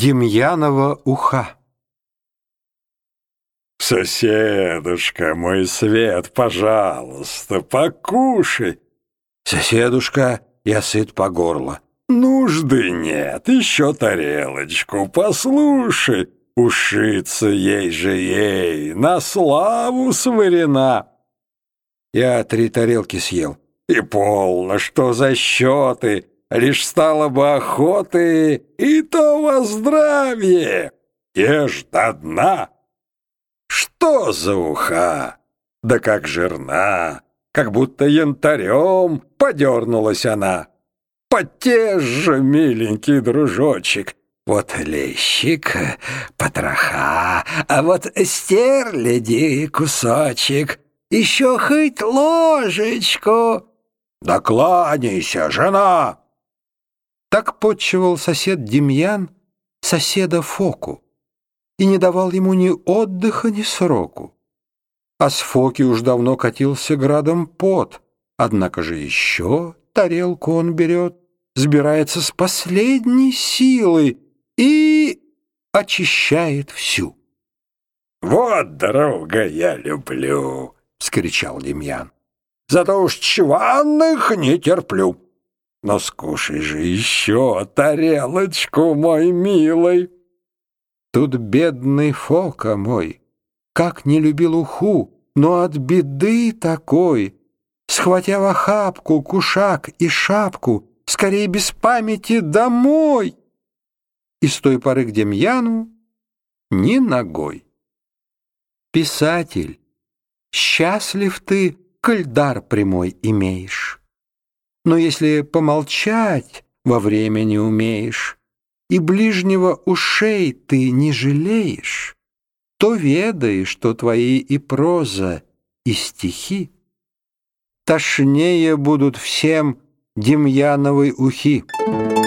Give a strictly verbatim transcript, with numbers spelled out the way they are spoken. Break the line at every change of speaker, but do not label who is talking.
Демьянова уха.
Соседушка, мой свет, пожалуйста, покушай.
Соседушка, я сыт по горло.
Нужды нет, еще тарелочку, послушай. Ушица ей же ей, на славу сварена.
Я три тарелки съел.
И полно, что за счеты, лишь стало бы охоты, и то во здравие. Ешь до дна. Что за уха? Да как жирна, как будто янтарем подернулась она. Потешь же, миленький дружочек. Вот лещик, потроха, а вот стерляди кусочек. Еще хоть ложечку. Да кланяйся, жена.
Так подчивал сосед Демьян соседа Фоку и не давал ему ни отдыха, ни сроку. А с Фоки уж давно катился градом пот, однако же еще тарелку он берет, сбирается с последней силой и очищает всю.
«Вот, друга, я люблю!» — вскричал Демьян. «Зато уж чванных не терплю. Но скушай же еще тарелочку, мой милый!»
Тут бедный Фока мой, как не любил уху, но от беды такой, схватя в охапку кушак и шапку, скорее без памяти домой. И с той поры к Демьяну ни ногой. Писатель, счастлив ты, коль дар прямой имеешь. Но если помолчать во время не умеешь, и ближнего ушей ты не жалеешь, то ведай, что твои и проза, и стихи тошнее будут всем Демьяновой ухи.